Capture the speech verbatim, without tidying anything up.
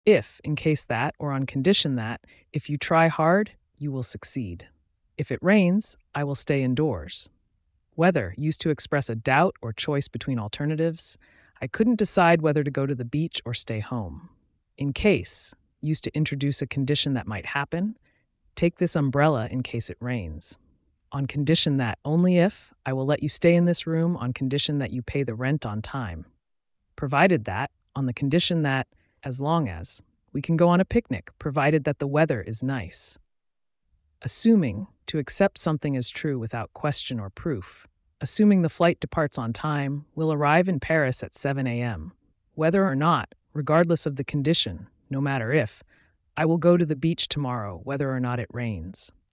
If, in case that, or on condition that, if you try hard, you will succeed. If it rains, I will stay indoors. Whether, used to express a doubt or choice between alternatives. I couldn't decide whether to go to the beach or stay home. In case, used to introduce a condition that might happen. Take this umbrella in case it rains. On condition that only if, I will let you stay in this room on condition that you pay the rent on time. Provided that, on the condition that, as long as, we can go on a picnic, provided that the weather is nice. Assuming, to accept something as true without question or proof. Assuming the flight departs on time, we'll arrive in Paris at seven a m. Whether or not, regardless of the condition, no matter if, I will go to the beach tomorrow, whether or not it rains.